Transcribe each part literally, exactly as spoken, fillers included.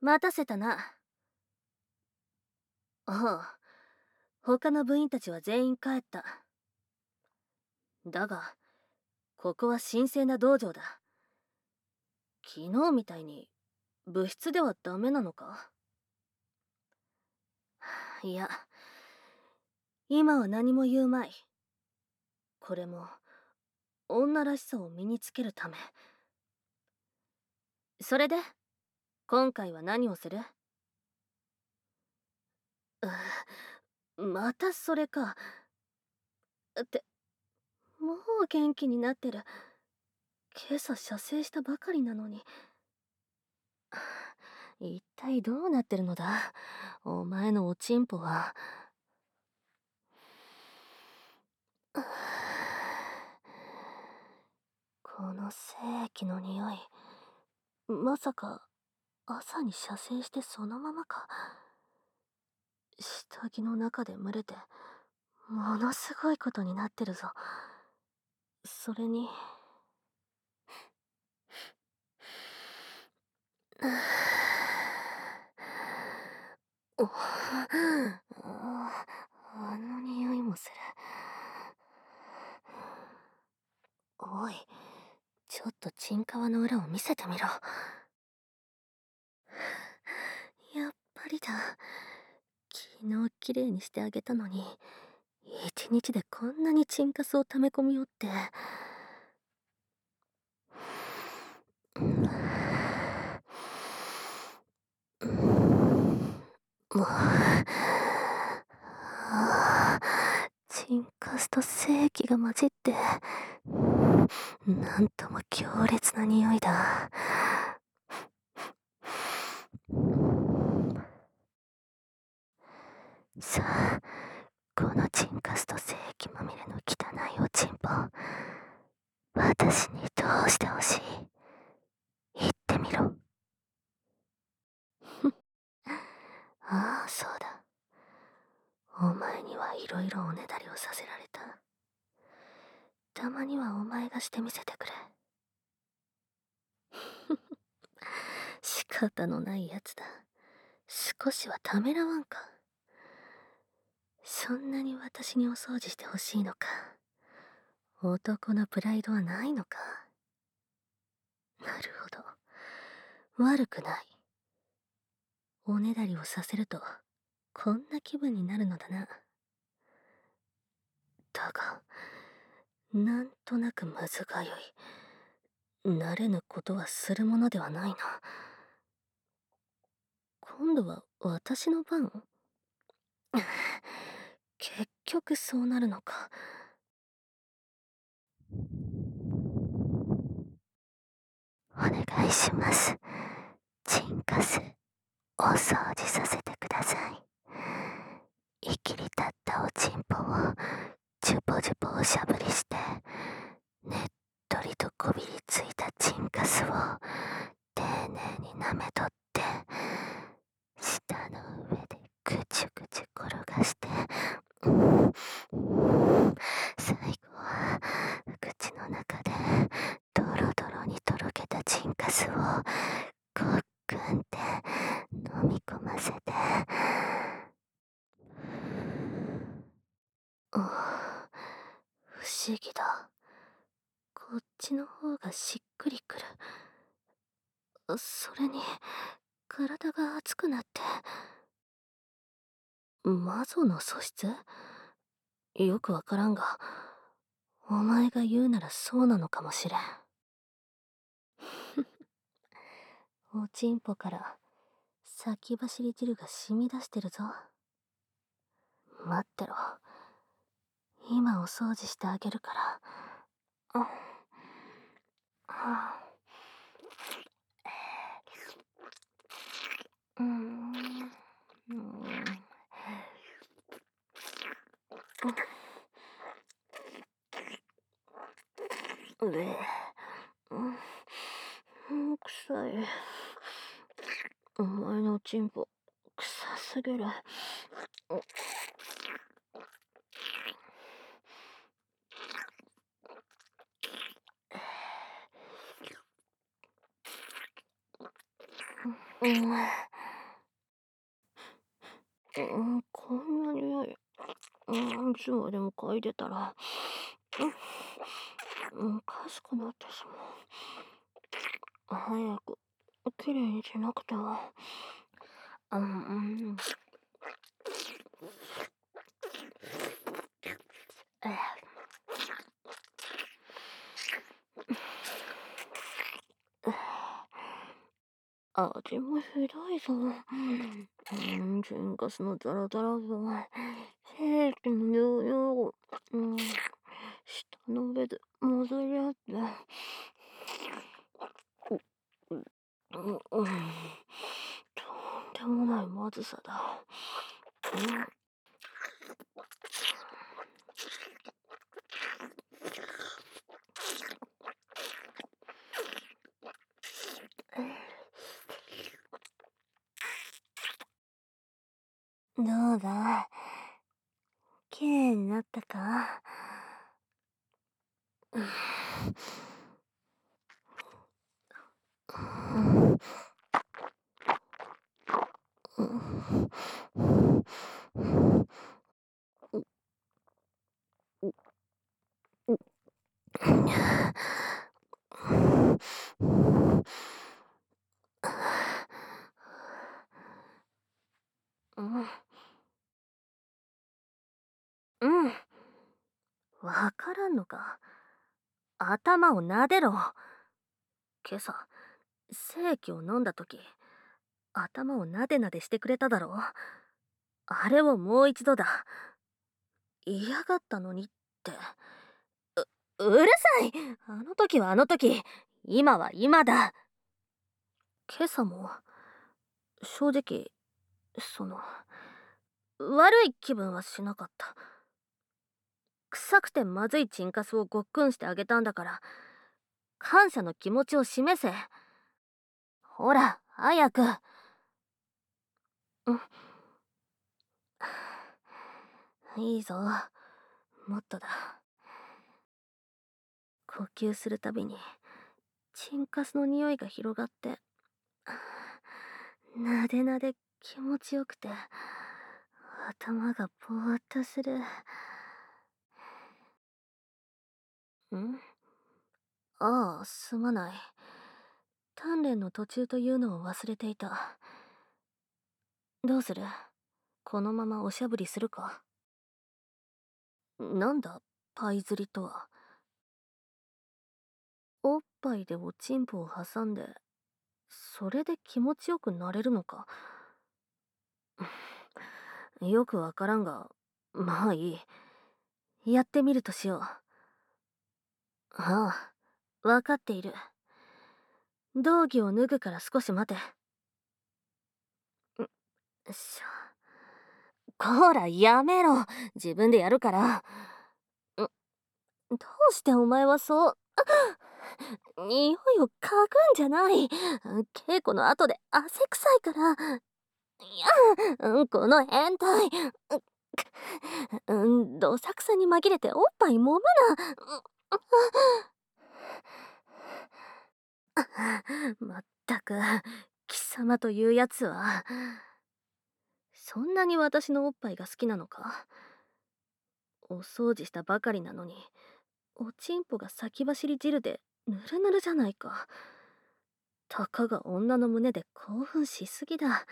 待たせたな。ああ、他の部員たちは全員帰った。だが、ここは神聖な道場だ。昨日みたいに部室ではダメなのか？いや、今は何も言うまい。これも女らしさを身につけるため。それで今回は何をする？うまたそれか。って、もう元気になってる。今朝射精したばかりなのに。一体どうなってるのだ、お前のおちんぽは。この精液の匂い、まさか朝に射精してそのままか。下着の中で蒸れてものすごいことになってるぞ。それにおああの匂いもする。おい、ちょっとチンカワの裏を見せてみろ。やっぱりだ。昨日きれいにしてあげたのに、一日でこんなにチンカスを溜め込みおって。もう、ああ、チンカスと精液が混じって、なんとも強烈な匂いだ。さあ、このチンカスと精液まみれの汚いおちんぽ、私にどうしてほしい？言ってみろ。ああ、そうだ。お前にはいろいろおねだりをさせられた。たまにはお前がしてみせてくれ。仕方のないやつだ。少しはためらわんか。そんなに私にお掃除してほしいのか。男のプライドはないのか。なるほど。悪くない。おねだりをさせるとこんな気分になるのだな。だが、なんとなくむずがゆい。慣れぬことはするものではないな。今度は私の番？結局そうなるのか。お願いします。チンカス、お掃除させてください。いきり立ったおちんぽをジュポジュポおしゃぶりして、ねっとりとこびりついたチンカスを丁寧に舐めとって、舌の上でぐちゅぐちゅ転がして、最後は口の中でドロドロにとろけたチンカスをごっくんって飲み込ませて。あ、不思議だ。こっちの方がしっくりくる。それに体が熱くなって。魔女の素質？よくわからんが、お前が言うならそうなのかもしれん。おちんぽから先走り汁が染み出してるぞ。待ってろ。今お掃除してあげるから。あ、あ、うーん、うーん、うえ、うん、うん、臭い。お前のおちんぽ臭すぎる。うん、 うん、こんな匂い、うん、いつまでも嗅いでたら、うん、おかしくなってしまう。早く、きれいにしなくては。うん、うん。味もひどいぞ。うん、チンカスのザラザラぞ。ケーキのニョニョ、うん、舌の上で混ざり合って。うん、うん、とんでもないまずさだ。うん、どうだ、きれいになったか？うん、うん、うん、うん。わからんのか。頭を撫でろ。今朝、精液を飲んだとき、頭をなでなでしてくれただろう。あれをもう一度だ。嫌がったのにって。う、うるさい。あの時はあの時、今は今だ。今朝も、正直、その、悪い気分はしなかった。臭くてまずいチンカスをごっくんしてあげたんだから、感謝の気持ちを示せ。ほら、早く。うん。いいぞ。もっとだ。呼吸するたびに、チンカスの匂いが広がって、なでなで気持ちよくて、頭がぼーっとする。ん、ああ、すまない。鍛錬の途中というのを忘れていた。どうする？このままおしゃぶりするか？なんだ、パイ釣りとは。おっぱいでおちんぽを挟んで、それで気持ちよくなれるのか？よくわからんが、まあいい。やってみるとしよう。ああ、わかっている。道着を脱ぐから少し待て。しょ。こら、やめろ。自分でやるから。どうしてお前はそう、匂いを嗅ぐんじゃない。稽古の後で汗臭いから。いや、うん、この変態。うん、どさくさに紛れておっぱい揉むな。まったく、貴様というやつは。そんなに私のおっぱいが好きなのか？お掃除したばかりなのに、おちんぽが先走り汁でぬるぬるじゃないか。たかが女の胸で興奮しすぎだ。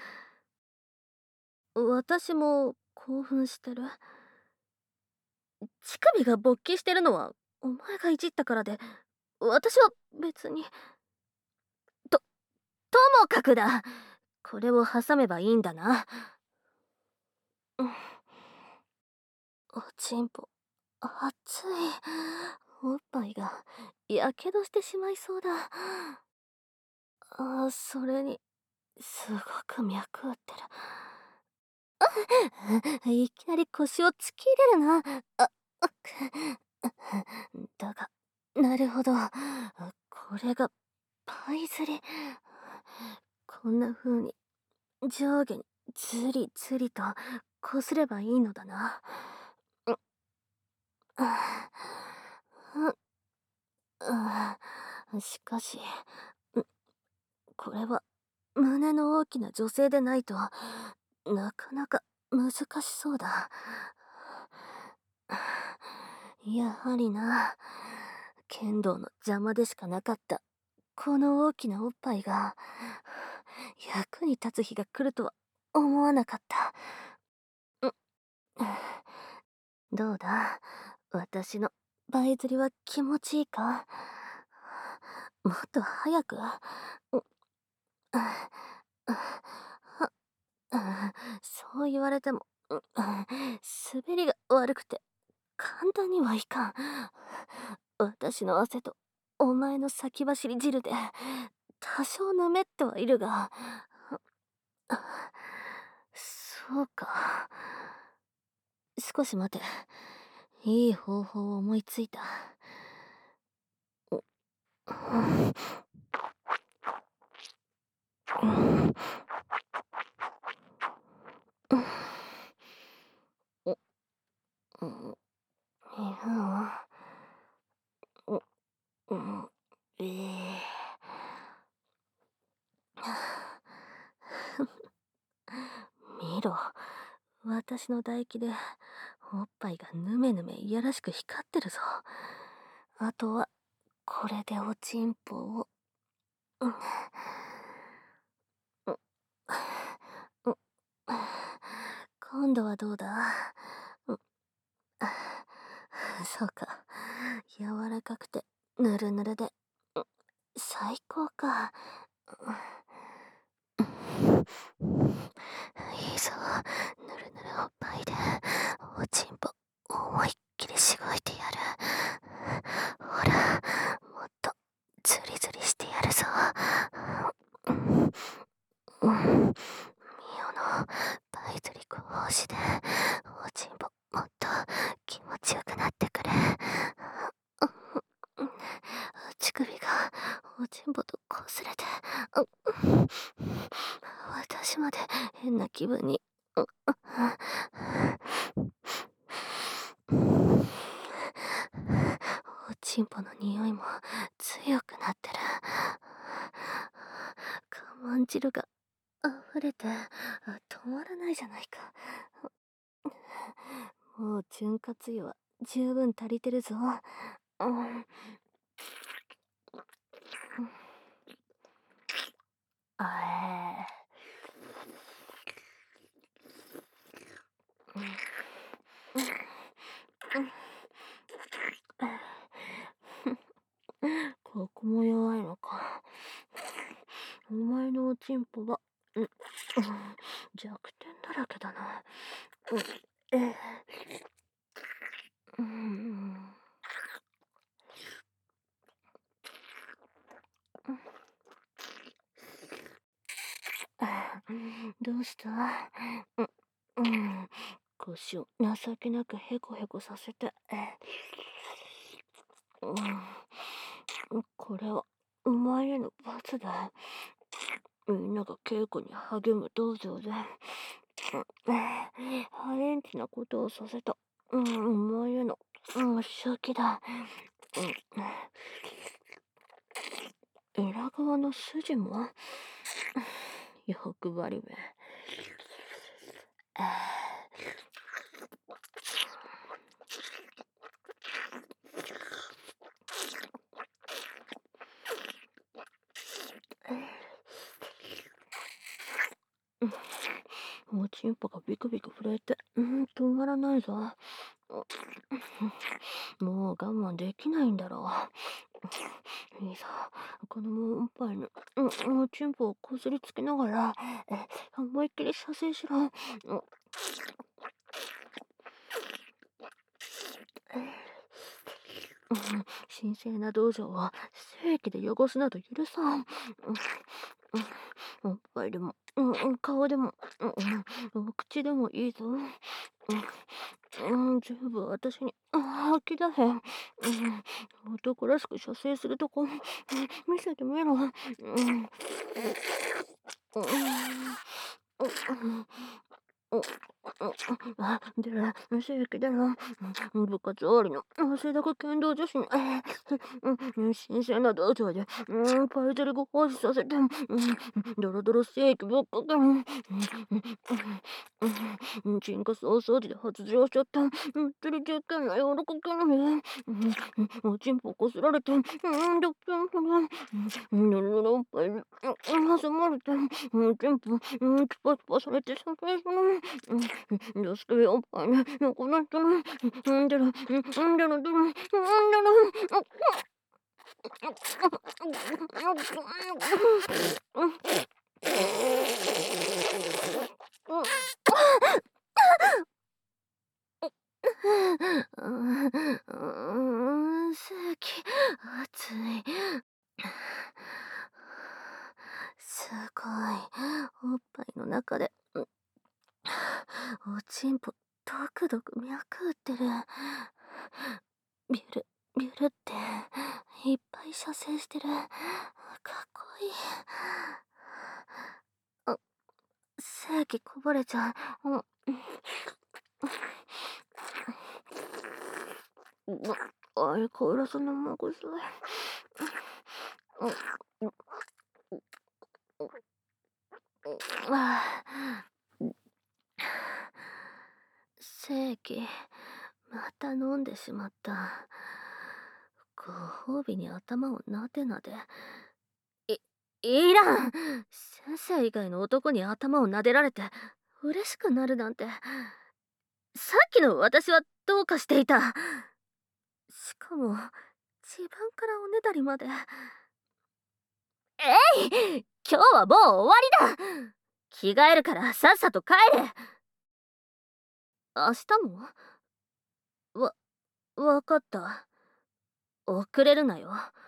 私も興奮してる。乳首が勃起してるのはお前がいじったからで、私は別に。と、ともかくだ。これを挟めばいいんだな。うん、おちんぽ、熱い。おっぱいがやけどしてしまいそうだ。あ、それに、すごく脈打ってる。いきなり腰を突き入れるな。あ、だが、なるほど。これが、パイ釣り。こんな風に、上下にずりずりと、こすればいいのだな。しかし、これは胸の大きな女性でないとなかなか難しそうだ。やはりな、剣道の邪魔でしかなかった。この大きなおっぱいが、役に立つ日が来るとは思わなかった。どうだ、私の倍釣りは気持ちいいか？もっと早く。そう言われても、滑りが悪くて簡単にはいかん。私の汗とお前の先走り汁で多少ぬめってはいるが、そうか。少し待て。いい方法を思いついた。ええ見ろ。私の唾液でおっぱいがぬめぬめいやらしく光ってるぞ。あとはこれでおちんぽを、うん、うん、うん、今度はどうだ？うん、そうか。柔らかくてぬるぬるで、うん、最高か。いいぞ、ぬるぬるおっぱいでおちんぽ思いっきりしごいてやる。ほら、もっとズリズリしてやるぞ。うん、うん、ミオのパイズリコ奉仕でおちんぽもっと気持ちよくなってくれ。うん、乳首がおちんぽと擦れて、うん、私まで変な気分に。うん、おちんぽの匂いも強くなってる。我慢汁が溢れて止まらないじゃないか。もう潤滑油は十分足りてるぞ。うん、あえここも弱いのか。お前のおちんぽは、うん、弱点だらけだな。うん、えうん、どうした？うん、うん、腰を情けなくヘコヘコさせて。うん、これはお前への罰だ。みんなが稽古に励む道場で、ハレンチなことをさせた、うん、お前への申し訳だ。うん、裏側の筋も欲張りめ。おちんぽがビクビク震えて、うん、止まらないぞ。もう我慢できないんだろう。いいぞ、このおっぱいの、うん、おちんぽをこすりつけながら、え思いっきり射精しろ。うん、神聖な道場は精液で汚すなど許さん。うん、うん、おっぱいでも、うん、顔でも、うん、お口でもいいぞ。うん、うん、全部私に吐き出せ。うん、男らしく射精するとこ、うん、見せてみろ。うん、うん、うん、うん、 あ、で、正規での、部活終わりの汗だく剣道女子に、うん、新鮮な道場で、うん、パイゼリゴ放置させて、うん、ドロドロステーキぶっかけ、うん、うん、チンカス大掃除で発情しちゃった、うん、釣り経験の柔らかけのね、うん、おちんぽこすられて、うん、ドッキンとね、うん、ぬるぬるおっぱいに、うん、挟まれて、うん、チンポ、うん、チュパチュパされて、さけその、うん、どうしておっぱいね、この人の、うんでる、うんでる、うんでる、うんでる、うん、うん、せき、熱い。すごい。おっぱいの中で、うんおちんぽ、ドクドク脈打ってる。ビュル、ビュルって、いっぱい射精してる。かっこいい。あ、精液こぼれちゃう。うん。な相変わらず生臭い。うん、ああ、精液、また飲んでしまった。ご褒美に頭をなでなで。い、いらん。先生以外の男に頭を撫でられて嬉しくなるなんて。さっきの私はどうかしていた。しかも、自分からおねだりまで。えい、今日はもう終わりだ。着替えるからさっさと帰れ。明日もわ、わかった。遅れるなよ。